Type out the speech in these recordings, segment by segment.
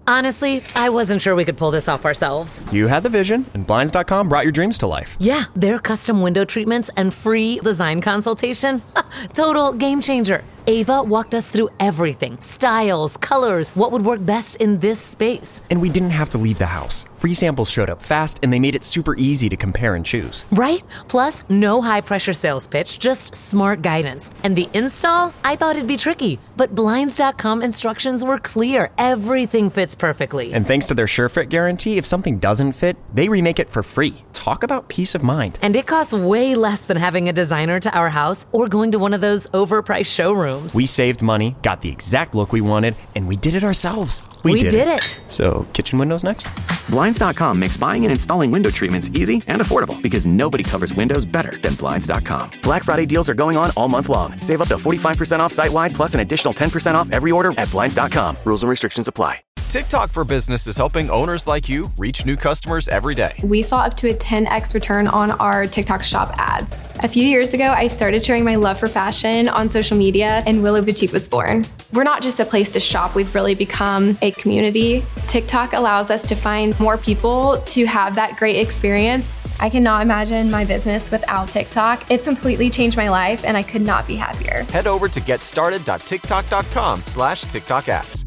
Honestly, I wasn't sure we could pull this off ourselves. You had the vision, and Blinds.com brought your dreams to life. Yeah, their custom window treatments and free design consultation. Total game changer. Ava walked us through everything. Styles, colors, what would work best in this space. And we didn't have to leave the house. Free samples showed up fast, and they made it super easy to compare and choose. Right? Plus, no high-pressure sales pitch, just smart guidance. And the install? I thought it'd be tricky. But Blinds.com instructions were clear. Everything fits perfectly. And thanks to their SureFit guarantee, if something doesn't fit, they remake it for free. Talk about peace of mind. And it costs way less than having a designer to our house or going to one of those overpriced showrooms. We saved money, got the exact look we wanted, and we did it ourselves. We did it. So, kitchen windows next? Blinds.com makes buying and installing window treatments easy and affordable because nobody covers windows better than Blinds.com. Black Friday deals are going on all month long. Save up to 45% off site-wide plus an additional 10% off every order at Blinds.com. Rules and restrictions apply. TikTok for Business is helping owners like you reach new customers every day. We saw up to a 10x return on our TikTok shop ads. A few years ago, I started sharing my love for fashion on social media, and Willow Boutique was born. We're not just a place to shop, we've really become a community. TikTok allows us to find more people to have that great experience. I cannot imagine my business without TikTok. It's completely changed my life, and I could not be happier. Head over to getstarted.tiktok.com/TikTok ads.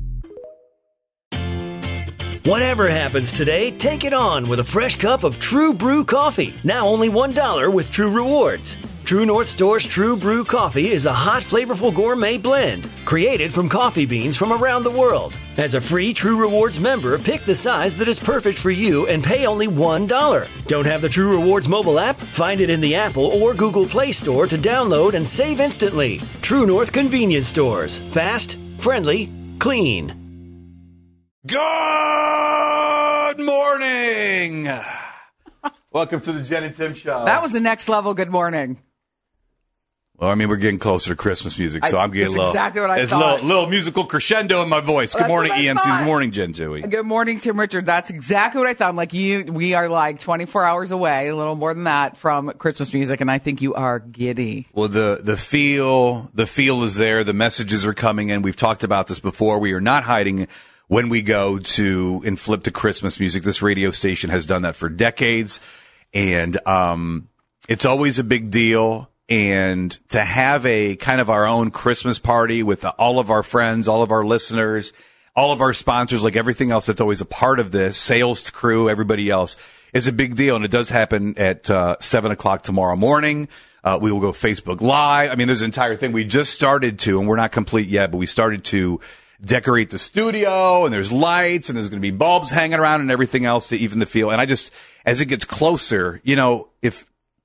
Whatever happens today, take it on with a fresh cup of True Brew coffee. Now only $1 with True Rewards. True North Store's True Brew coffee is a hot, flavorful gourmet blend created from coffee beans from around the world. As a free True Rewards member, pick the size that is perfect for you and pay only $1. Don't have the True Rewards mobile app? Find it in the Apple or Google Play Store to download and save instantly. True North convenience stores. Fast, friendly, clean. Good morning. Welcome to the Jen and Tim Show. That was the next level good morning. Well, I mean, we're getting closer to Christmas music, so I'm getting a little. Exactly what I there's thought. a little musical crescendo in my voice. Good morning, EMCs. Good morning, Jen Tui. Good morning, Tim Richard. That's exactly what I thought. I'm like, we are like 24 hours away, a little more than that, from Christmas music, and I think you are giddy. Well, the feel is there. The messages are coming in. We've talked about this before. We are not hiding when we go to and flip to Christmas music. This radio station has done that for decades, and it's always a big deal. And to have a kind of our own Christmas party with all of our friends, all of our listeners, all of our sponsors, like everything else that's always a part of this, sales crew, everybody else, is a big deal. And it does happen at 7 o'clock tomorrow morning. We will go Facebook Live. I mean, there's an entire thing. We just started to, and we're not complete yet, but we started to decorate the studio, and there's lights, and there's going to be bulbs hanging around and everything else to even the feel. And I just, as it gets closer, you know, if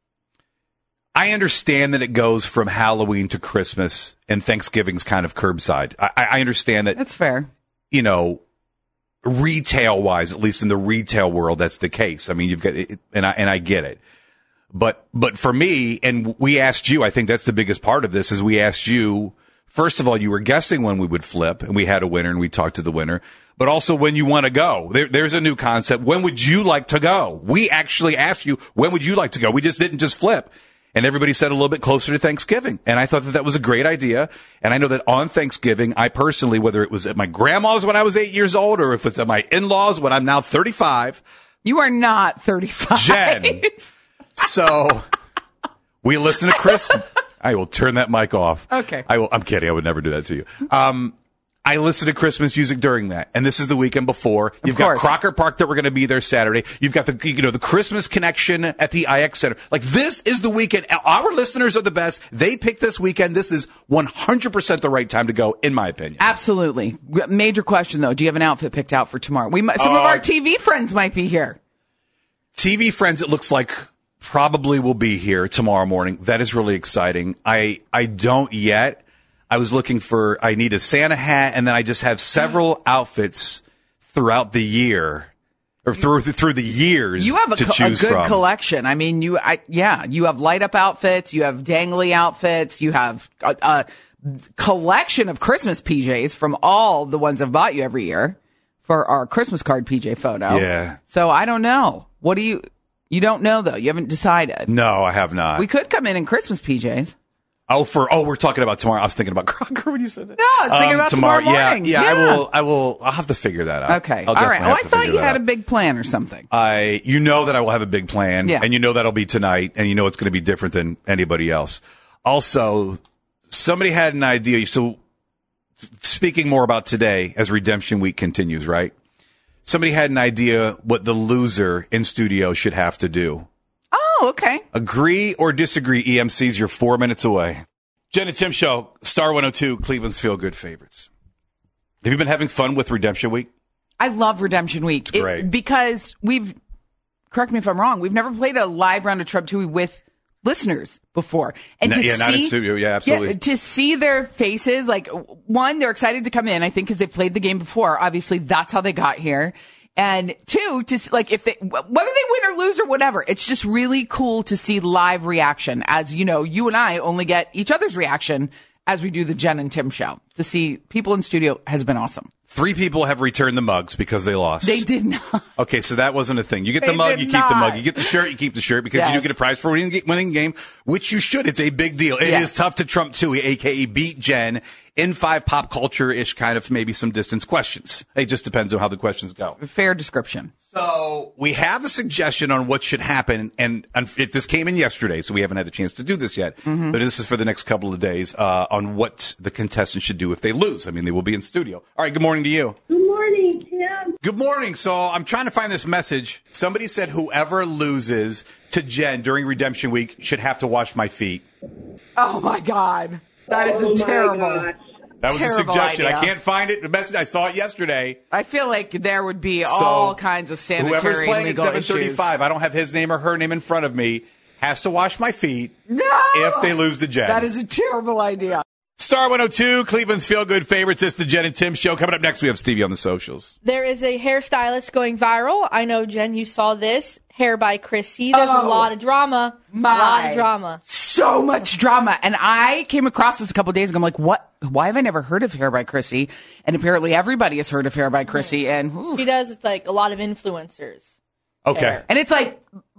I understand that it goes from Halloween to Christmas and Thanksgiving's kind of curbside. I understand that. That's fair. You know, retail wise, at least in the retail world, that's the case. I mean, you've got it, and I get it. But for me, and we asked you, I think that's the biggest part of this is we asked you, first of all, you were guessing when we would flip, and we had a winner, and we talked to the winner, but also when you want to go. There's a new concept. When would you like to go? We actually asked you, when would you like to go? We just didn't just flip. And everybody said a little bit closer to Thanksgiving. And I thought that was a great idea. And I know that on Thanksgiving, I personally, whether it was at my grandma's when I was 8 years old, or if it's at my in-laws when I'm now 35. You are not 35. Jen. So we listen to Christmas. I will turn that mic off. Okay. I'm kidding. I would never do that to you. I listen to Christmas music during that. And this is the weekend before. You've got Crocker Park that we're going to be there Saturday. You've got the Christmas Connection at the IX Center. Like, this is the weekend. Our listeners are the best. They picked this weekend. This is 100% the right time to go, in my opinion. Absolutely. Major question, though. Do you have an outfit picked out for tomorrow? Some of our TV friends might be here. TV friends, it looks like, probably will be here tomorrow morning. That is really exciting. I don't yet. I was looking for, I need a Santa hat, and then I just have several outfits throughout the year, or through the years. You have a choose good from. collection. I mean, you have light up outfits, you have dangly outfits, you have a collection of Christmas PJs from all the ones I've bought you every year for our Christmas card PJ photo. Yeah. So I don't know. What do you don't know though? You haven't decided. No, I have not. We could come in Christmas PJs. We're talking about tomorrow. I was thinking about Crocker when you said that. No, I was thinking about tomorrow morning. Yeah. I'll have to figure that out. Okay. All right. I thought you had a big plan or something. You know that I will have a big plan, yeah. and you know that'll be tonight, and you know it's going to be different than anybody else. Also, somebody had an idea. So, speaking more about today as Redemption Week continues, right? Somebody had an idea what the loser in studio should have to do. Oh, okay. Agree or disagree, EMCs, you're 4 minutes away. Jen and Tim Show, Star 102, Cleveland's Feel Good favorites. Have you been having fun with Redemption Week? I love Redemption Week. Great. Because correct me if I'm wrong, we've never played a live round of Trub Tui with listeners before. And not in studio. Yeah, absolutely. Yeah, to see their faces, like, one, they're excited to come in, I think, because they've played the game before. Obviously, that's how they got here. And two, just like whether they win or lose or whatever, it's just really cool to see live reaction. As you know, you and I only get each other's reaction as we do the Jen and Tim show. To see people in studio has been awesome. 3 people have returned the mugs because they lost. They did not. Okay, so that wasn't a thing. You get the mug, you keep the mug. You get the shirt, you keep the shirt because you do get a prize for winning the game, which you should. It's a big deal. It is tough to trump Tui, a.k.a. beat Jen, in 5 pop culture-ish kind of maybe some distance questions. It just depends on how the questions go. Fair description. So we have a suggestion on what should happen, and if this came in yesterday, so we haven't had a chance to do this yet, but this is for the next couple of days, on what the contestants should do if they lose. I mean, they will be in studio. All right, good morning to you. Good morning, Tim. Good morning. So I'm trying to find this message. Somebody said whoever loses to Jen during Redemption Week should have to wash my feet. Oh, my God. That is a terrible... That was a suggestion. Idea. I can't find it. The message, I saw it yesterday. I feel like there would be all kinds of sanitary whoever's playing legal at 7:35, issues. I don't have his name or her name in front of me, has to wash my feet if they lose to Jen. That is a terrible idea. Star 102, Cleveland's Feel Good favorites. It's the Jen and Tim show. Coming up next, we have Stevie on the socials. There is a hairstylist going viral. I know, Jen, you saw this. Hair by Chrissy. There's a lot of drama. A lot of drama. So much drama. And I came across this a couple of days ago. I'm like, what? Why have I never heard of Hair by Chrissy? And apparently everybody has heard of Hair by Chrissy. And she does like a lot of influencers. Okay. Hair. And it's like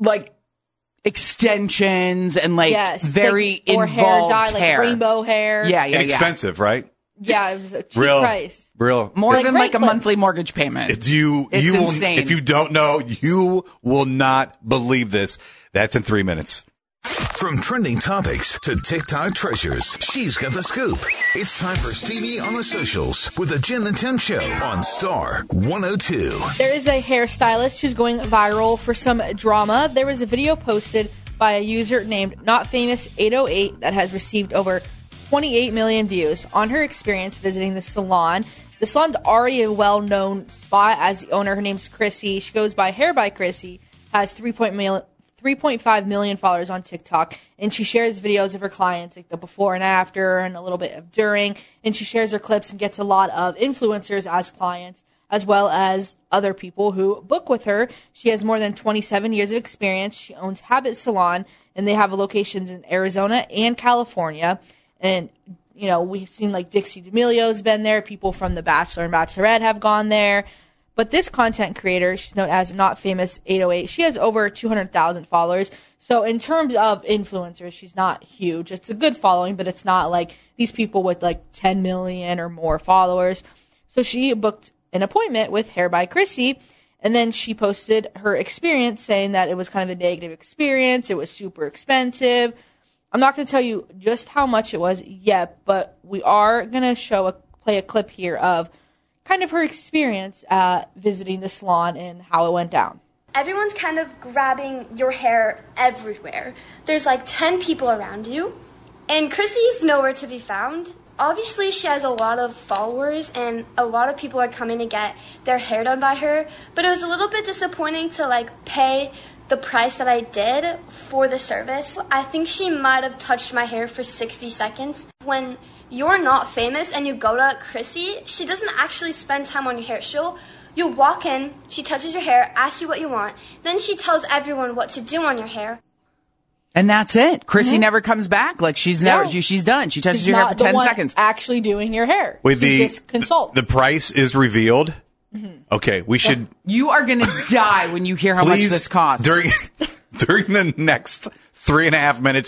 extensions and very or involved hair dye, like rainbow hair. Yeah. Expensive, right? Yeah, it was a cheap price. Real. More than like a monthly mortgage payment. It's insane. If you don't know, you will not believe this. That's in 3 minutes. From trending topics to TikTok treasures, she's got the scoop. It's time for Stevie on the socials with the Jen and Tim show on Star 102. There is a hairstylist who's going viral for some drama. There was a video posted by a user named NotFamous808 that has received over 28 million views on her experience visiting the salon. The salon's already a well-known spot as the owner. Her name's Chrissy. She goes by Hair by Chrissy, has 3.5 million followers on TikTok, and she shares videos of her clients, like the before and after and a little bit of during, and she shares her clips and gets a lot of influencers as clients, as well as other people who book with her. She has more than 27 years of experience. She owns Habit Salon, and they have locations in Arizona and California. And, you know, we've seen like Dixie D'Amelio's been there. People from The Bachelor and Bachelorette have gone there. But this content creator, she's known as NotFamous808. She has over 200,000 followers. So in terms of influencers, she's not huge. It's a good following, but it's not like these people with like 10 million or more followers. So she booked an appointment with Hair by Chrissy, and then she posted her experience saying that it was kind of a negative experience. It was super expensive. I'm not going to tell you just how much it was yet, but we are going to play a clip here of kind of her experience visiting the salon and how it went down. Everyone's kind of grabbing your hair everywhere. There's like 10 people around you, and Chrissy's nowhere to be found. Obviously, she has a lot of followers, and a lot of people are coming to get their hair done by her, but it was a little bit disappointing to like pay the price that I did for the service. I think she might have touched my hair for 60 seconds. When you're not famous and you go to Chrissy, she doesn't actually spend time on your hair. You'll walk in, she touches your hair, asks you what you want, then she tells everyone what to do on your hair. And that's it. Chrissy never comes back. Like she's done. She touches your hair for 10 seconds. Actually doing your hair. Wait, just consult. The price is revealed. Okay, we should. You are going to die when you hear how much this costs. During the next 3.5 minutes,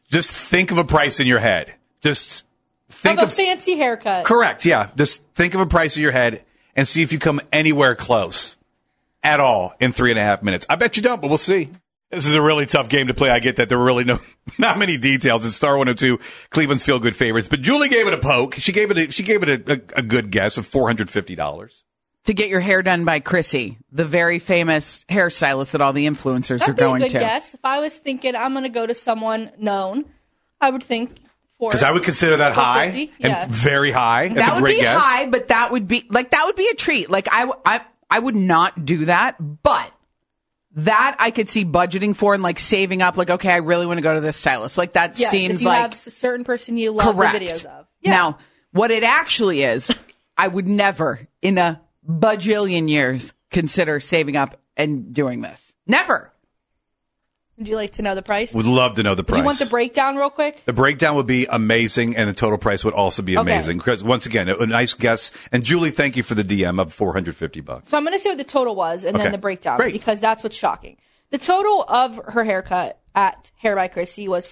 Just think of a price in your head. Just think of a fancy haircut. Correct. Yeah. Just think of a price in your head and see if you come anywhere close at all in 3.5 minutes. I bet you don't, but we'll see. This is a really tough game to play. I get that there were really not many details. It's Star 102, Cleveland's Feel Good favorites. But Julie gave it a poke. She gave it a good guess of $450. To get your hair done by Chrissy, the very famous hairstylist that all the influencers are going to. That'd be a good guess. If I was thinking I'm going to go to someone known, I would think because I would consider that high and very high. That's a great guess. That would be high, but that would be a treat. Like I would not do that, but that I could see budgeting for and like saving up. Like, okay, I really want to go to this stylist. Like that seems if you like have a certain person you love correct. the videos of. Yeah. Now, what it actually is, I would never in a bajillion years consider saving up and doing this. Never. Would you like to know the price? Would love to know the price. Do you want the breakdown real quick? The breakdown would be amazing, and the total price would also be amazing. Because once again, a nice guess. And Julie, thank you for the DM of $450. So I'm going to say what the total was, and then the breakdown, because that's what's shocking. The total of her haircut at Hair by Chrissy was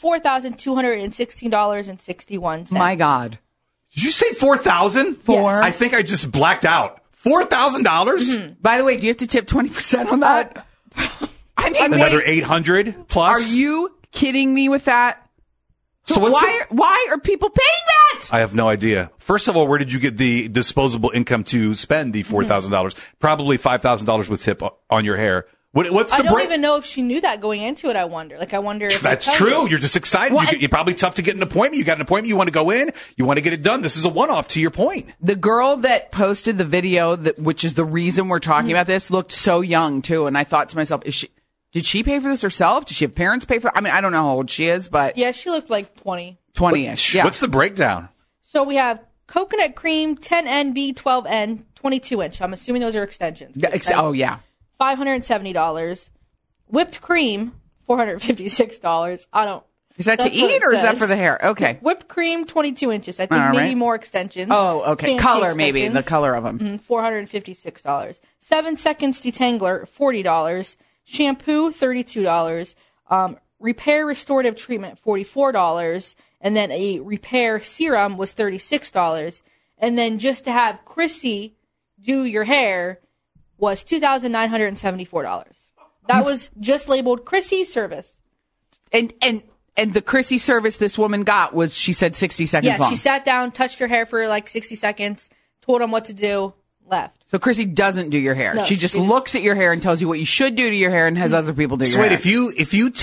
$4,216.61. My God. Did you say 4,000? Yes. I think I just blacked out. $4,000? Mm-hmm. By the way, do you have to tip 20% on that? I mean, another 800 plus? Are you kidding me with that? So why are people paying that? I have no idea. First of all, where did you get the disposable income to spend the $4,000? Probably $5,000 with tip on your hair. What's the I don't even know if she knew that going into it. I wonder if that's true. You're just excited. You're probably tough to get an appointment. You got an appointment. You want to go in. You want to get it done. This is a one-off. To your point, the girl that posted the video, which is the reason we're talking about this, looked so young too. And I thought to myself, did she pay for this herself? Did she have parents pay for it? I mean, I don't know how old she is, but yeah, she looked like 20-ish. Yeah. What's the breakdown? So we have coconut cream, 10N, B12N, 22-inch. I'm assuming those are extensions. Oh yeah. $570. Whipped cream, $456. Is that to eat or is that for the hair? Okay. Whipped cream, 22 inches. I think maybe more extensions. Oh, okay. Fancy Color, extensions. maybe. The color of them. $456. 7 seconds detangler, $40. Shampoo, $32. Repair restorative treatment, $44. And then a repair serum was $36. And then just to have Chrissy do your hair was $2,974. That was just labeled Chrissy service. And the Chrissy service this woman got was, she said, 60 seconds long. Yeah, she sat down, touched her hair for like 60 seconds, told him what to do, left. So Chrissy doesn't do your hair. No, she just looks at your hair and tells you what you should do to your hair and has other people do your hair. So wait, if you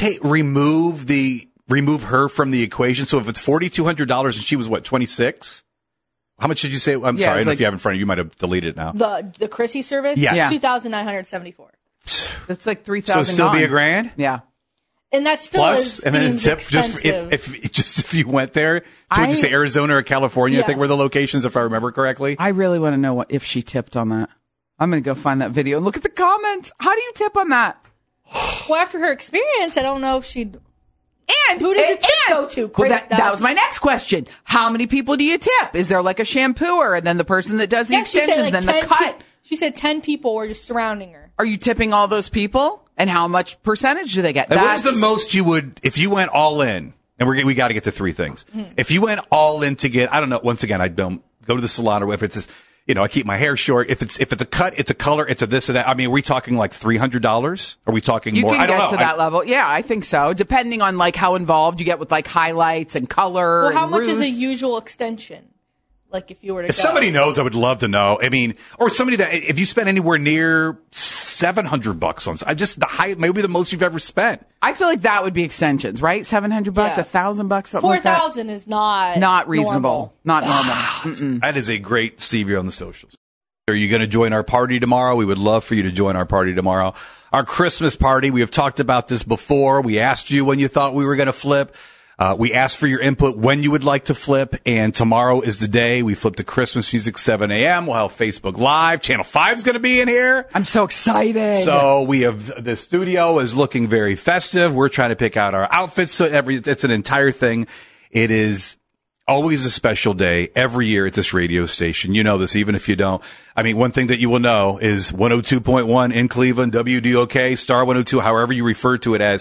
remove her from the equation, so if it's $4,200 and she was 26? How much did you say? I'm sorry, I don't know if you have it in front of you. You might have deleted it now. The Chrissy service? Yes. $2,974. That's like $3,000. So it'd still be $1,000? Yeah. And that's still plus, and then tip just if you went there. So would you say Arizona or California? Yes. I think were the locations, if I remember correctly. I really want to know if she tipped on that. I'm going to go find that video and look at the comments. How do you tip on that? Well, after her experience, I don't know if she'd. And who does the tip go to? Well, that was my next question. How many people do you tip? Is there like a shampooer and then the person that does the extensions, then the cut? She said 10 people were just surrounding her. Are you tipping all those people? And how much percentage do they get? What is the most you would, if you went all in, and we got to get to three things. If you went all in to get, I don't know, once again, I don't go to the salon or if it's this, I keep my hair short. If it's a cut, it's a color, it's a this or that. I mean, are we talking like $300? Are we talking more? I don't know. To that level. Yeah, I think so. Depending on like how involved you get with like highlights and color. Well, how and much roots. is a usual extension? Like if you were to If somebody knows, I would love to know. I mean, or somebody that, if you spend anywhere near $700 on, maybe the most you've ever spent. I feel like that would be extensions, right? $700, $1,000, something like that. $4,000 is not reasonable, not normal. That is a great Stevie on the socials. Are you going to join our party tomorrow? We would love for you to join our party tomorrow. Our Christmas party. We have talked about this before. We asked you when you thought we were going to flip. We asked for your input when you would like to flip, and tomorrow is the day. We flip to Christmas music, 7 a.m. We'll have Facebook Live. Channel 5 is going to be in here. I'm so excited. So we have, the studio is looking very festive. We're trying to pick out our outfits. So it's an entire thing. It is always a special day every year at this radio station. You know this, even if you don't. I mean, one thing that you will know is 102.1 in Cleveland, WDOK, Star 102, however you refer to it as.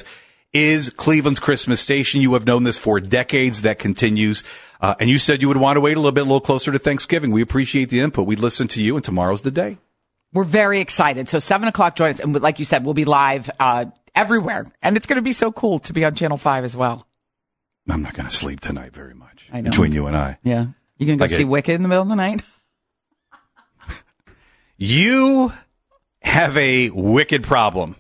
is Cleveland's Christmas station. You have known this for decades. That continues. And you said you would want to wait a little closer to Thanksgiving. We appreciate the input. We listen to you, and tomorrow's the day. We're very excited. So 7 o'clock, join us. And like you said, we'll be live everywhere. And it's going to be so cool to be on Channel 5 as well. I'm not going to sleep tonight very much. I know. Between you and I. Yeah. You going to go see Wicked in the middle of the night? You have a wicked problem.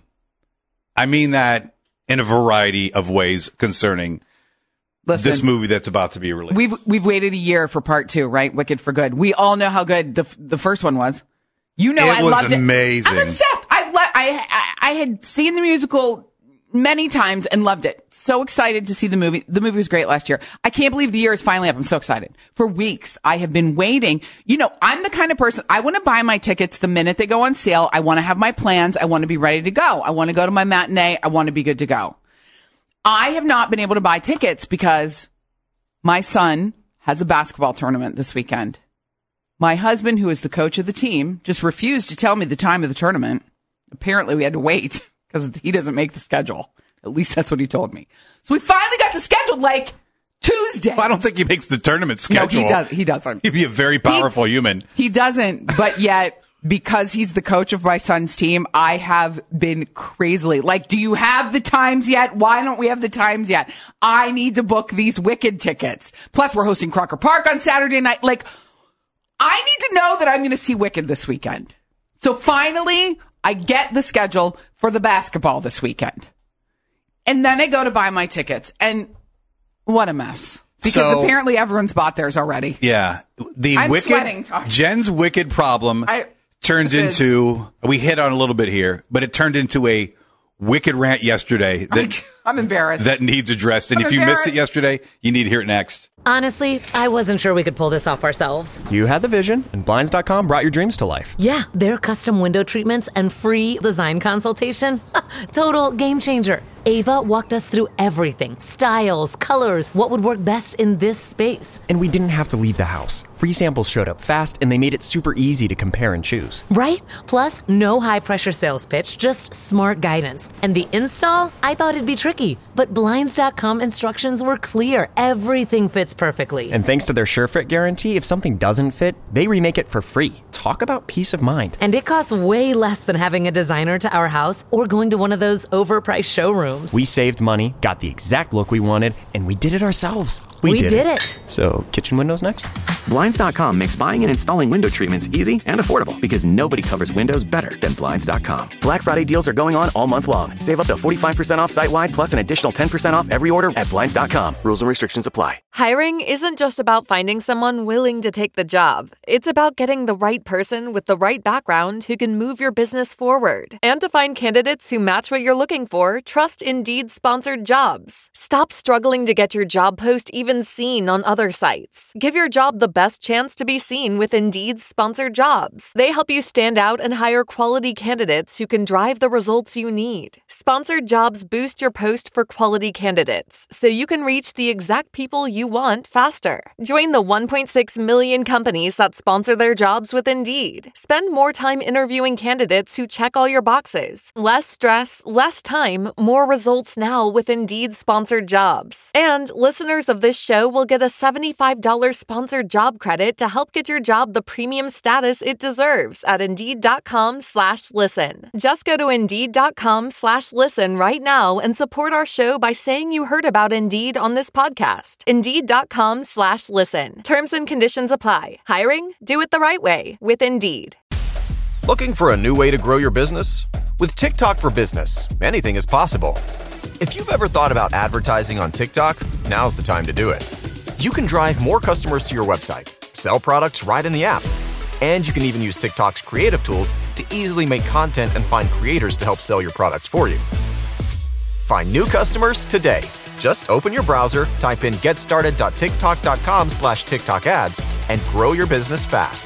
I mean that in a variety of ways concerning this movie that's about to be released. We've waited a year for part 2, right? Wicked for Good. We all know how good the first one was. You know, I loved it. It was amazing. I'm obsessed. I had seen the musical many times and loved it. So excited to see the movie. The movie was great last year. I can't believe the year is finally up. I'm so excited. For weeks, I have been waiting. You know, I'm the kind of person, I want to buy my tickets the minute they go on sale. I want to have my plans. I want to be ready to go. I want to go to my matinee. I want to be good to go. I have not been able to buy tickets because my son has a basketball tournament this weekend. My husband, who is the coach of the team, just refused to tell me the time of the tournament. Apparently, we had to wait because he doesn't make the schedule. At least that's what he told me. So we finally got the schedule like Tuesday. Well, I don't think he makes the tournament schedule. No, he doesn't. He'd be a very powerful human. He doesn't, but yet, because he's the coach of my son's team, I have been crazily like, do you have the times yet? Why don't we have the times yet? I need to book these Wicked tickets. Plus, we're hosting Crocker Park on Saturday night. Like, I need to know that I'm going to see Wicked this weekend. So finally, I get the schedule for the basketball this weekend. And then I go to buy my tickets. And what a mess. Because apparently everyone's bought theirs already. Yeah. I'm sweating talking. Jen's wicked problem turned into, we hit on a little bit here, but it turned into a wicked rant yesterday that I'm embarrassed. That needs addressed. And if you missed it yesterday, you need to hear it next. Honestly, I wasn't sure we could pull this off ourselves. You had the vision, and Blinds.com brought your dreams to life. Yeah, their custom window treatments and free design consultation. Total game changer. Ava walked us through everything. Styles, colors, what would work best in this space. And we didn't have to leave the house. Free samples showed up fast, and they made it super easy to compare and choose. Right? Plus, no high-pressure sales pitch, just smart guidance. And the install? I thought it'd be tricky, but Blinds.com instructions were clear. Everything fits perfectly. And thanks to their SureFit guarantee, if something doesn't fit, they remake it for free. Talk about peace of mind. And it costs way less than having a designer to our house or going to one of those overpriced showrooms. We saved money, got the exact look we wanted, and we did it ourselves. We did it. So, kitchen windows next? Blinds.com makes buying and installing window treatments easy and affordable because nobody covers windows better than Blinds.com. Black Friday deals are going on all month long. Save up to 45% off site-wide plus an additional 10% off every order at Blinds.com. Rules and restrictions apply. Hiring isn't just about finding someone willing to take the job. It's about getting the right person with the right background who can move your business forward. And to find candidates who match what you're looking for, trust Indeed-sponsored jobs. Stop struggling to get your job post even seen on other sites. Give your job the best chance to be seen with Indeed-sponsored jobs. They help you stand out and hire quality candidates who can drive the results you need. Sponsored jobs boost your post for quality candidates, so you can reach the exact people you want faster. Join the 1.6 million companies that sponsor their jobs with Indeed. Spend more time interviewing candidates who check all your boxes. Less stress, less time, more results now with Indeed-sponsored jobs. And listeners of this show will get a $75 sponsored job credit to help get your job the premium status it deserves at Indeed.com/listen. Just go to Indeed.com/listen right now and support our show by saying you heard about Indeed on this podcast. Indeed.com/listen. Terms and conditions apply. Hiring? Do it the right way with Indeed. Looking for a new way to grow your business? With TikTok for Business, anything is possible. If you've ever thought about advertising on TikTok, now's the time to do it. You can drive more customers to your website, sell products right in the app, and you can even use TikTok's creative tools to easily make content and find creators to help sell your products for you. Find new customers today. Just open your browser, type in getstarted.tiktok.com/TikTok ads, and grow your business fast.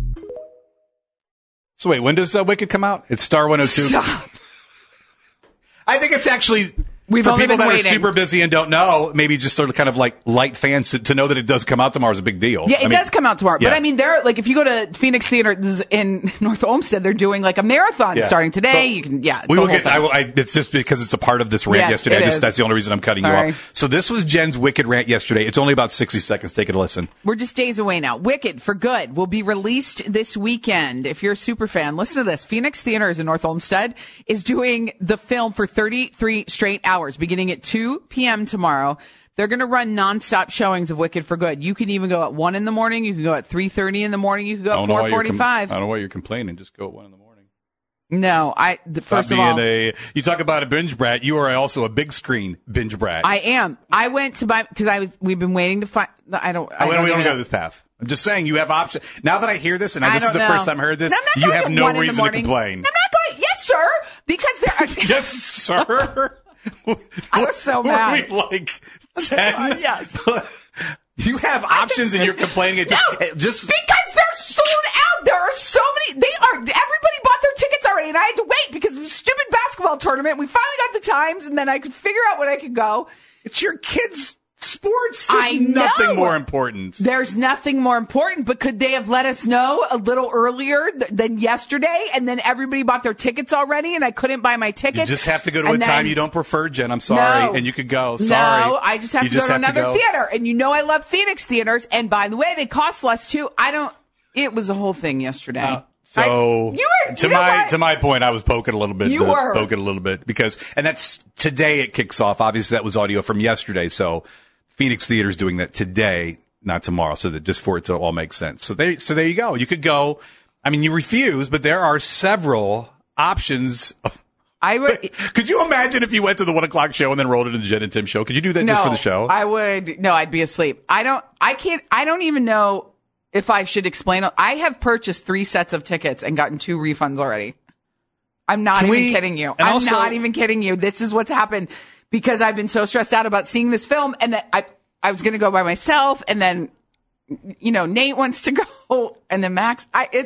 So wait, when does Wicked come out? It's Star 102. Stop. I think it's actually We've For only people been that waiting. are super busy and don't know, maybe just sort of kind of like light fans to know that it does come out tomorrow is a big deal. Yeah, it does come out tomorrow. Yeah. But I mean, they're like, if you go to Phoenix Theaters in North Olmsted, they're doing like a marathon starting today. So you can, it's we the will whole get. thing. It's just because it's a part of this rant Yes, yesterday. it is. That's the only reason I'm cutting you Sorry. off. So this was Jen's Wicked rant yesterday. It's only about 60 seconds. Take a listen. We're just days away now. Wicked for Good will be released this weekend. If you're a super fan, listen to this. Phoenix Theaters in North Olmsted is doing the film for 33 straight hours, beginning at 2 p.m. tomorrow. They're going to run nonstop showings of Wicked for Good. You can even go at 1 in the morning. You can go at 3:30 in the morning. You can go at 4:45. I don't know why you're complaining. Just go at 1 in the morning. No, first of all, you talk about a binge brat. You are also a big screen binge brat. I am. I went to buy because we've been waiting to find. I don't go this path. I'm just saying you have options. Now that I hear this, and this is the first time I heard this, I'm not you going have at no 1 in the reason to morning. complain. I'm not going. Yes, sir. Because there are. Yes, sir. I was so mad. Were we like 10? Yes. You have options and you're complaining. Just because they're sold out. There are so many. Everybody bought their tickets already, and I had to wait because of the stupid basketball tournament. We finally got the times, and then I could figure out when I could go. It's your kids' sports. I There's nothing know. more important. There's nothing more important, but could they have let us know a little earlier than yesterday? And then everybody bought their tickets already, and I couldn't buy my tickets. You just have to go to a time you don't prefer, Jen. I'm sorry. No. And you could go. Sorry. No, I just have to go to another theater. And you know I love Phoenix theaters. And by the way, they cost less too. It was a whole thing yesterday. To my point, I was poking a little bit. You were. Poking a little bit and that's today it kicks off. Obviously that was audio from yesterday. So Phoenix Theater's doing that today, not tomorrow. So that just for it to all make sense. So there you go. You could go. I mean, you refuse, but there are several options. Could you imagine if you went to the 1 o'clock show and then rolled into the Jen and Tim show? Could you do that just for the show? I would. No, I'd be asleep. I don't even know if I should explain. I have purchased 3 sets of tickets and gotten 2 refunds already. I'm not even kidding you. I'm not even kidding you. This is what's happened because I've been so stressed out about seeing this film, and that I was going to go by myself, and then Nate wants to go, and then Max.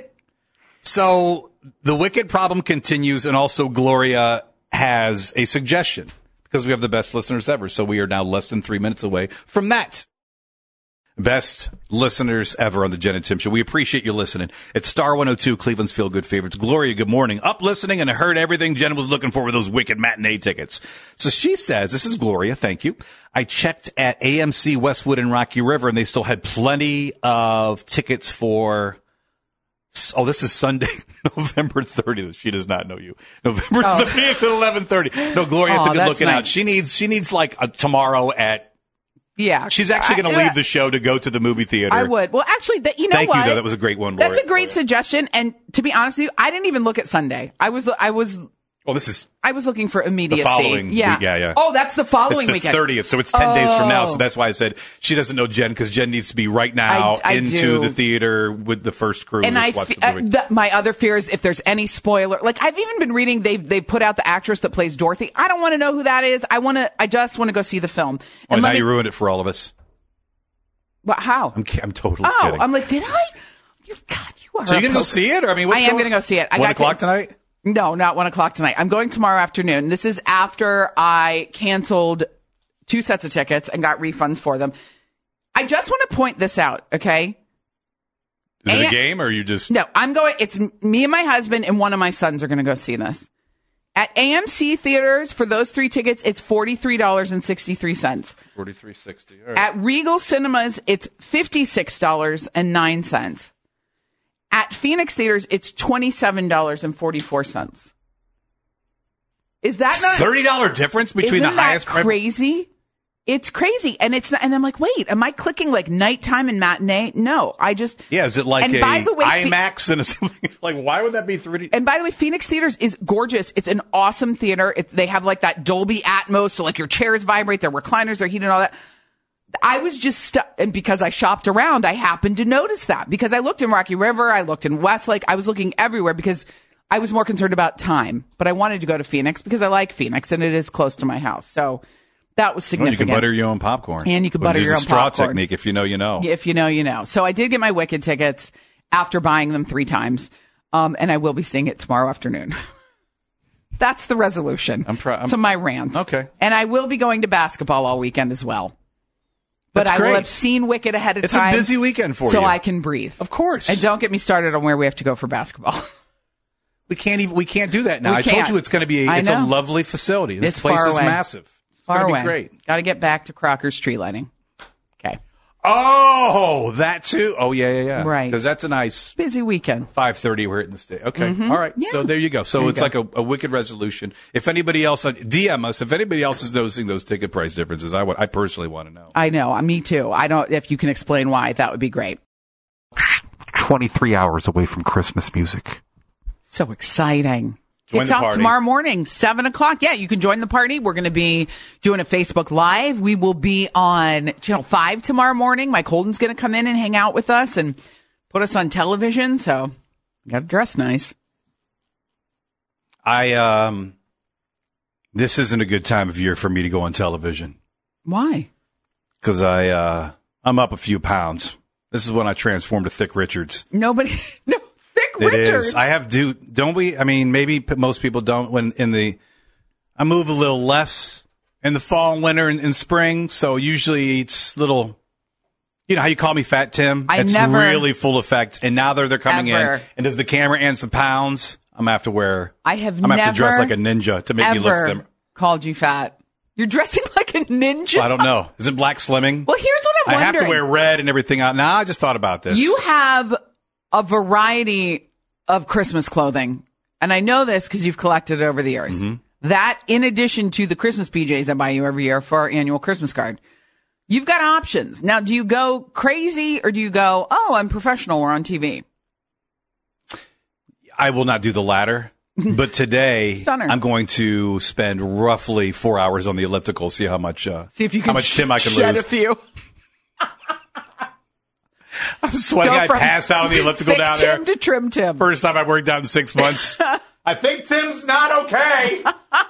So the Wicked problem continues, and also Gloria has a suggestion because we have the best listeners ever. So we are now less than 3 minutes away from that. Best listeners ever on the Jen and Tim Show. We appreciate you listening. It's Star 102, Cleveland's Feel Good Favorites. Gloria, good morning. Up listening and I heard everything Jen was looking for with those Wicked matinee tickets. So she says, this is Gloria, thank you. I checked at AMC Westwood and Rocky River and they still had plenty of tickets for... Oh, this is Sunday, November 30th. She does not know you. November 30th at 11:30. No, Gloria took a good looking out. She needs like a tomorrow at... Yeah. She's actually going to leave the show to go to the movie theater. I would. Well, actually, thank you, though. That was a great one, Gloria. That's a great suggestion. And to be honest with you, I didn't even look at Sunday. I was looking for immediacy. The following week. Yeah. Oh, that's the following weekend. It's the 30th, so it's 10 days from now. So that's why I said she doesn't know Jen because Jen needs to be right now into the theater with the first crew. And my other fear is if there's any spoiler. Like I've even been reading, they've put out the actress that plays Dorothy. I don't want to know who that is. I just want to go see the film. And now you ruined it for all of us. But how? I'm totally kidding. I'm like, did I? You are. So you're going to go see it? Or I am going to go see it. 1 o'clock tonight? No, not 1 o'clock tonight. I'm going tomorrow afternoon. This is after I canceled 2 sets of tickets and got refunds for them. I just want to point this out, okay? Is it a game or you just... No, it's me and my husband and one of my sons are going to go see this. At AMC theaters, for those 3 tickets, it's $43.63. $43.60. Right. At Regal Cinemas, it's $56.09. At Phoenix theaters, it's $27.44. Is that not $30 difference between the highest? Isn't that crazy? It's crazy, and it's not, and I'm like, wait, am I clicking like nighttime and matinee? No, I just is it like IMAX and something? Like, why would that be 3D? And by the way, Phoenix Theaters is gorgeous. It's an awesome theater. They have like that Dolby Atmos, so like your chairs vibrate, their recliners, their heat, and all that. I was just stuck, and because I shopped around, I happened to notice that because I looked in Rocky River, I looked in Westlake, I was looking everywhere because I was more concerned about time, but I wanted to go to Phoenix because I like Phoenix and it is close to my house. So that was significant. Well, you can butter your own popcorn. And you can butter your own straw popcorn. Technique. If you know, you know. If you know, you know. So I did get my Wicked tickets after buying them 3 times, and I will be seeing it tomorrow afternoon. That's the resolution to my rant. Okay. And I will be going to basketball all weekend as well. But That's I will great. have seen Wicked ahead of It's time. a busy weekend for you. So I can breathe. Of course. And don't get me started on where we have to go for basketball. We can't do that now. We I told can't. you it's going to be I it's a know. lovely facility. This It's place far is away. massive. It's Far going to away. be great. Got to get back to Crocker's tree lighting. Okay. Oh, that too. Oh, yeah. Right. Because that's a nice busy weekend. 5:30. We're hitting the state. Okay. Mhm. All right. Yeah. So there you go. So There you it's go. like a wicked resolution. If anybody else DM us, if anybody else is noticing those ticket price differences, I personally want to know. I know. Me too. I don't. If you can explain why, that would be great. 23 hours away from Christmas music. So exciting. Join It's the off party. tomorrow morning, 7:00. Yeah, you can join the party. We're going to be doing a Facebook Live. We will be on Channel 5 tomorrow morning. Mike Holden's going to come in and hang out with us and put us on television. So you got to dress nice. This isn't a good time of year for me to go on television. Why? Because I'm up a few pounds. This is when I transformed to Thick Richards. Nobody, no, Thick It Richards. is. I have don't we? I mean, maybe most people don't. I move a little less in the fall and winter and spring. So usually it's little, you know how you call me Fat Tim? I it's never- really full effect. And now they're coming Ever. in. And does the camera add some pounds? I'm gonna have to wear. I have I'm gonna have to dress never like a ninja to make me look ever slim. called you fat. You're dressing like a ninja. I don't know. Is it black slimming? Well, here's what I'm I have wondering. to wear red and everything out. Now I just thought about this. You have a variety of Christmas clothing. And I know this because you've collected it over the years. Mm-hmm. That, in addition to the Christmas PJs I buy you every year for our annual Christmas card, you've got options. Now, do you go crazy or do you go, oh, I'm professional, we're on TV? I will not do the latter. But today, Stunner. I'm going to spend roughly 4 hours on the elliptical, see how much, See if you how can much Tim I can shed lose. a few. I'm sweating. Go I from pass out on the elliptical thick down Tim there. to trim Tim. First time I worked out in 6 months. I think Tim's not okay.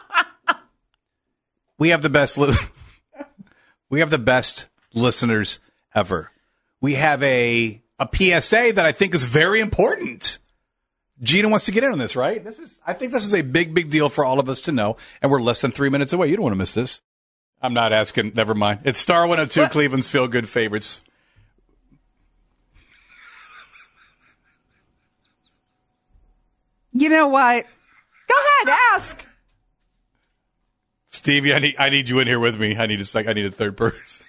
We have the best. We have the best listeners ever. We have a PSA that I think is very important. Gina wants to get in on this, right? I think this is a big deal for all of us to know, and we're less than 3 minutes away. You don't want to miss this. I'm not asking. Never mind. It's Star 102, Cleveland's Feel Good Favorites. You know what? Go ahead, ask. Stevie, I need you in here with me. I need a third person.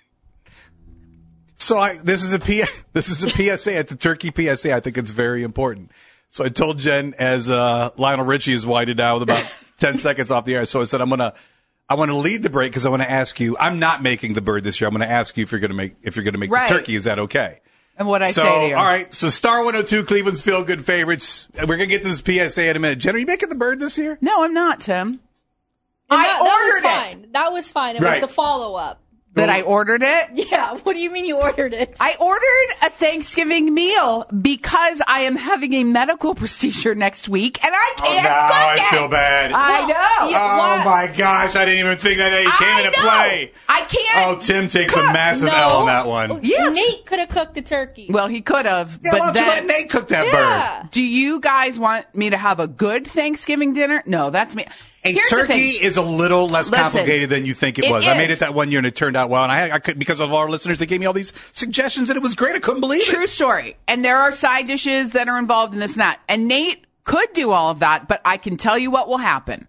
So this is a PSA. It's a turkey PSA. I think it's very important. So I told Jen as Lionel Richie is winding down with about 10 seconds off the air. So I said I want to lead the break because I want to ask you. I'm not making the bird this year. I'm going to ask you if you're going to make Right. the turkey. Is that okay? And what I So say to you. all right. So Star 102, Cleveland's Feel Good Favorites. We're going to get to this PSA in a minute. Jen, are you making the bird this year? No, I'm not, Tim. And I that was ordered it. fine. That was fine. It Right. was the follow-up. That I ordered it? Yeah. What do you mean you ordered it? I ordered a Thanksgiving meal because I am having a medical procedure next week and I can't cook I it. feel bad. I know. Oh my gosh, I didn't even think that it came into know. play. I can't. Oh, Tim takes a cook. massive No. L on that one. Yes. Nate could have cooked the turkey. Well, he could have. Yeah, but why don't you then, let Nate cook that Yeah. bird? do you guys want me to have a good Thanksgiving dinner? No, that's me. A Here's the turkey thing. is a little less Listen, complicated than you think it it was. I made is. it that one year and it turned out well. And I could, because of our listeners, they gave me all these suggestions and it was great. I couldn't believe it. True story. And there are side dishes that are involved in this and that. And Nate could do all of that, but I can tell you what will happen.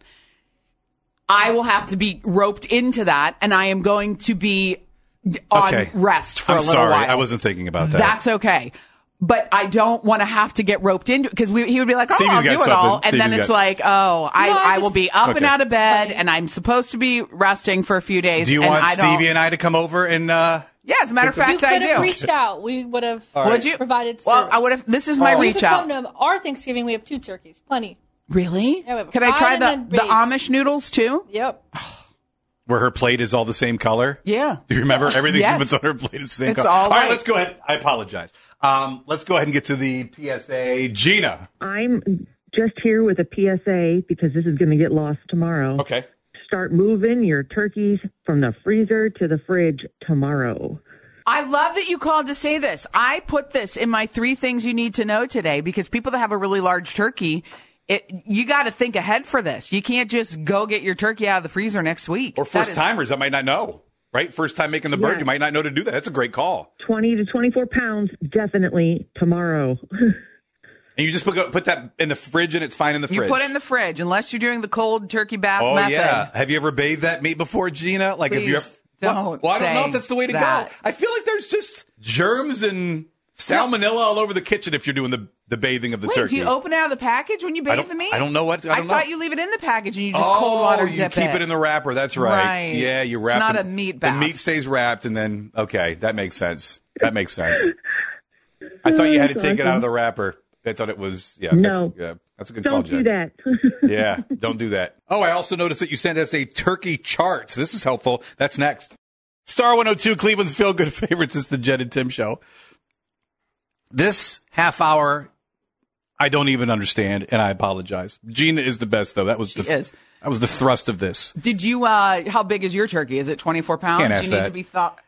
I will have to be roped into that, and I am going to be on Okay. rest for I'm a little sorry. while. I wasn't thinking about that. That's okay. But I don't want to have to get roped into because he would be like, oh, Stevie's I'll got do it all. something. And then Stevie's it's got- like, oh, I will be up and Okay. out of bed and I'm supposed to be resting for a few days. Do you and want I don't- Stevie and I to come over and Yeah, as a matter of You fact, could I have do. reached out. We would have Would you? provided Well, service. I would have. This is my You reach could out. come to our Thanksgiving. We have 2 turkeys. Plenty. Really? Yeah, we have Could I fried try and the then the baked. Amish noodles too? Yep. where her plate is all the same color? Yeah. Do you remember everything Yes. she puts on her plate is the same It's color? all right, white. let's go ahead. I apologize. Let's go ahead and get to the PSA. Gina. I'm just here with a PSA because this is going to get lost tomorrow. Okay. Start moving your turkeys from the freezer to the fridge tomorrow. I love that you called to say this. I put this in my 3 things you need to know today because people that have a really large turkey, You got to think ahead for this. You can't just go get your turkey out of the freezer next week. Or first timers that might not know, right? First time making the bird, you might not know to do that. That's a great call. 20 to 24 pounds, definitely tomorrow. And you just put that in the fridge and it's fine in the fridge. You put it in the fridge unless you're doing the cold turkey bath method. Yeah. Have you ever bathed that meat before, Gina? Like, Please have you ever? Don't Well, I don't know say if that's the way to that. go. I feel like there's just germs and salmonella all over the kitchen if you're doing the bathing of the turkey. Do you open it out of the package when you bathe the meat? I don't know what. I thought you leave it in the package and you just cold water dip it. You keep it in the wrapper. That's right. Right. Yeah, you wrap It's not it. a meat bath. The meat stays wrapped, and then that makes sense. That makes sense. I thought you had to take it out of the wrapper. I thought it was No. That's a good call, Don't do Jen. that. Yeah, don't do that. Oh, I also noticed that you sent us a turkey chart. So this is helpful. That's next. Star 102, Cleveland's Feel Good Favorites. It's the Jen and Tim Show. This half hour, I don't even understand, and I apologize. Gina is the best, though. That was That was the thrust of this. Did you? How big is your turkey? Is it 24 pounds? Can't ask you need that. to be thought.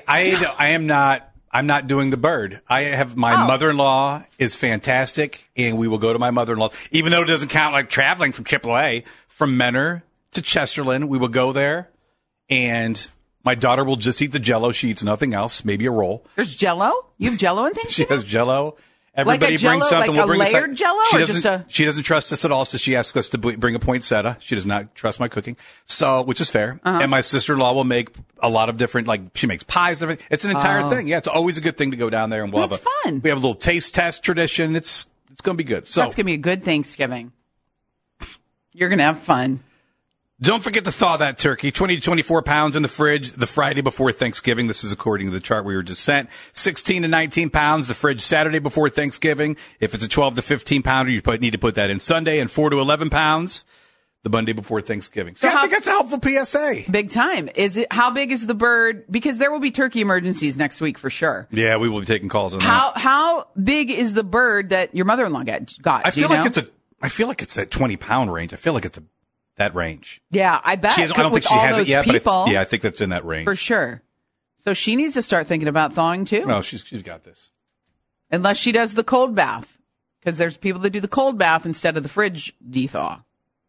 I'm not doing the bird. I have my mother-in-law is fantastic, and we will go to my mother-in-law's, even though it doesn't count like traveling from Chippewa, from Menor to Chesterland. We will go there, and my daughter will just eat the Jell-O. She eats nothing else, maybe a roll. There's Jell-O? You have Jell-O and things? She has Jell-O. Everybody Like a Jell-O, brings something. like we'll bring a layered Jell-O, She or doesn't. just a- She doesn't trust us at all, so she asks us to bring a poinsettia. She does not trust my cooking, so which is fair. Uh-huh. And my sister-in-law will make a lot of different, like she makes pies. And everything. It's an entire thing. Yeah, it's always a good thing to go down there and we'll That's have fun. We have a little taste test tradition. It's going to be good. So That's going to be a good Thanksgiving. You're going to have fun. don't forget to thaw that turkey. 20 to 24 pounds in the fridge the Friday before Thanksgiving. This is according to the chart we were just sent. 16 to 19 pounds the fridge Saturday before Thanksgiving. If it's a 12 to 15 pounder, you need to put that in Sunday. And 4 to 11 pounds the Monday before Thanksgiving. So I think that's a helpful PSA. Big time. How big is the bird? Because there will be turkey emergencies next week for sure. Yeah, we will be taking calls on that. How big is the bird that your mother-in-law got? I feel like it's that 20-pound range. I feel like it's that range. Yeah, I bet. I don't think she has it yet, people, but I think that's in that range. for sure. So she needs to start thinking about thawing too. No, she's got this. Unless she does the cold bath, because there's people that do the cold bath instead of the fridge de-thaw.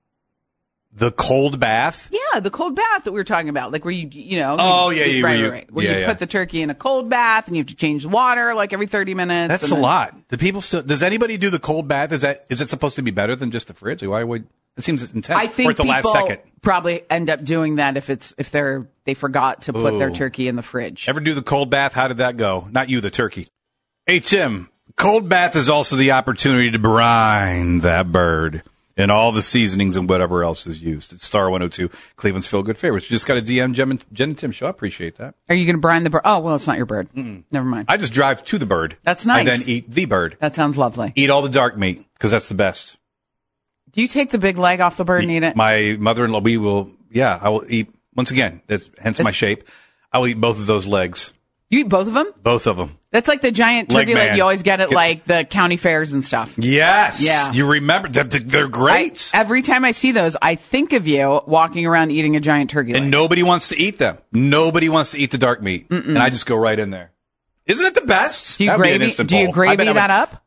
The cold bath? Yeah, the cold bath that we were talking about, like where you know. Oh, yeah, right. Where you put the turkey in a cold bath and you have to change the water like every 30 minutes. That's a lot. Does anybody do the cold bath? Is it supposed to be better than just the fridge? Why would it seems intense? I think or it's the people last second. probably end up doing that if they forgot to put their Ooh. turkey in the fridge. Ever do the cold bath? How did that go? Not you, the turkey. Hey, Tim, cold bath is also the opportunity to brine that bird and all the seasonings and whatever else is used. It's Star 102, Cleveland's Feel Good Favorites. You just got a DM Jen and Tim show. I appreciate that. Are you going to brine the bird? Oh, well, it's not your bird. Never mind. I just drive to the bird. That's nice. I then eat the bird. That sounds lovely. Eat all the dark meat because that's the best. Do you take the big leg off the bird and eat it? My mother-in-law, I will eat, once again, hence my shape. I will eat both of those legs. You eat both of them? Both of them. That's like the giant turkey Leg man. leg you always get at like the county fairs and stuff. Yes. Yeah. You remember, they're great. Every time I see those, I think of you walking around eating a giant turkey leg. And nobody wants to eat them. Nobody wants to eat the dark meat. And I just go right in there. Isn't it the best? Do you That'd be an gravy, instant do you poll. gravy that up?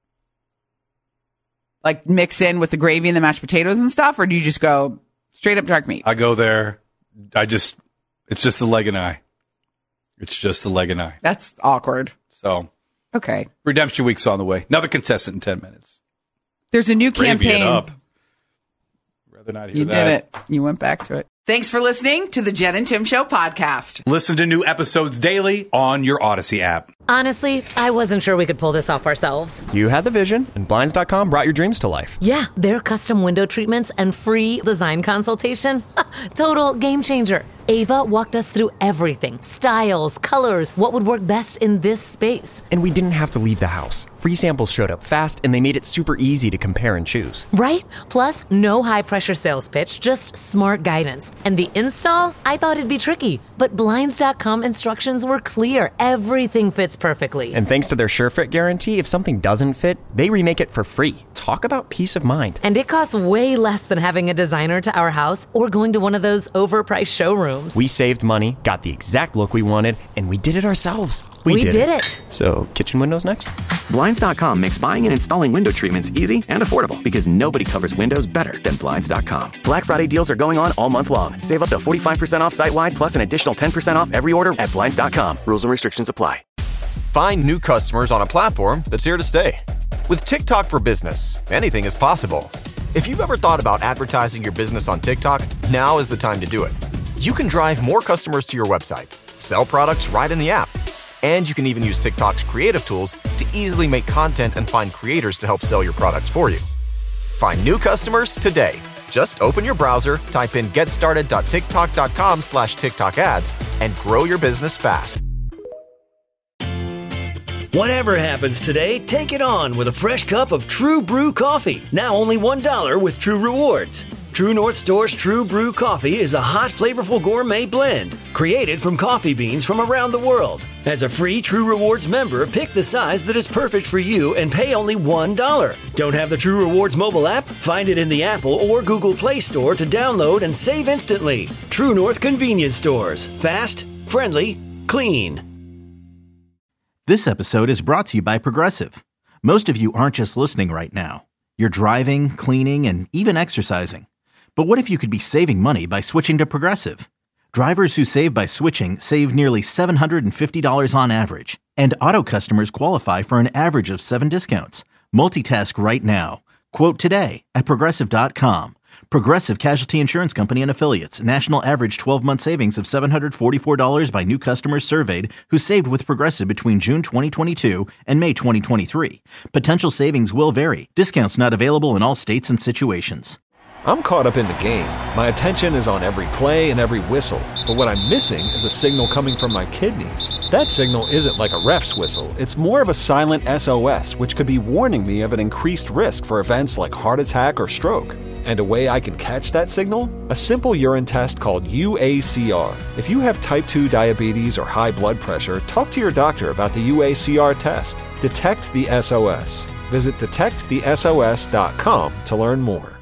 Like mix in with the gravy and the mashed potatoes and stuff? Or do you just go straight up dark meat? I go there. It's just the leg and I. It's just the leg and I. That's awkward. So. Okay. Redemption Week's on the way. Another contestant in 10 minutes. There's a new Gravy campaign. it up. Rather not hear You that. did it. You went back to it. Thanks for listening to the Jen and Tim Show podcast. Listen to new episodes daily on your Odyssey app. Honestly, I wasn't sure we could pull this off ourselves. You had the vision, and Blinds.com brought your dreams to life. Yeah, their custom window treatments and free design consultation. Total game changer. Ava walked us through everything. Styles, colors, what would work best in this space. And we didn't have to leave the house. Free samples showed up fast, and they made it super easy to compare and choose. Right? Plus, no high-pressure sales pitch, just smart guidance. And the install? I thought it'd be tricky, but Blinds.com instructions were clear. Everything fits perfectly. And thanks to their SureFit guarantee, if something doesn't fit, they remake it for free. Talk about peace of mind. And it costs way less than having a designer to our house or going to one of those overpriced showrooms. We saved money, got the exact look we wanted, and we did it ourselves. We did it. So, kitchen windows next? Blinds.com makes buying and installing window treatments easy and affordable because nobody covers windows better than Blinds.com. Black Friday deals are going on all month long. Save up to 45% off site-wide plus an additional 10% off every order at Blinds.com. Rules and restrictions apply. Find new customers on a platform that's here to stay. With TikTok for Business, anything is possible. If you've ever thought about advertising your business on TikTok, now is the time to do it. You can drive more customers to your website, sell products right in the app, and you can even use TikTok's creative tools to easily make content and find creators to help sell your products for you. Find new customers today. Just open your browser, type in getstarted.tiktok.com/TikTok ads, and grow your business fast. Whatever happens today, take it on with a fresh cup of True Brew coffee. Now only $1 with True Rewards. True North Store's True Brew coffee is a hot, flavorful gourmet blend created from coffee beans from around the world. As a free True Rewards member, pick the size that is perfect for you and pay only $1. Don't have the True Rewards mobile app? Find it in the Apple or Google Play Store to download and save instantly. True North Convenience Stores. Fast, friendly, clean. This episode is brought to you by Progressive. Most of you aren't just listening right now. You're driving, cleaning, and even exercising. But what if you could be saving money by switching to Progressive? Drivers who save by switching save nearly $750 on average. And auto customers qualify for an average of 7 discounts. Multitask right now. Quote today at Progressive.com. Progressive Casualty Insurance Company and Affiliates. National average 12-month savings of $744 by new customers surveyed who saved with Progressive between June 2022 and May 2023. Potential savings will vary. Discounts not available in all states and situations. I'm caught up in the game. My attention is on every play and every whistle. But what I'm missing is a signal coming from my kidneys. That signal isn't like a ref's whistle. It's more of a silent SOS, which could be warning me of an increased risk for events like heart attack or stroke. And a way I can catch that signal? A simple urine test called UACR. If you have type 2 diabetes or high blood pressure, talk to your doctor about the UACR test. Detect the SOS. Visit detectthesos.com to learn more.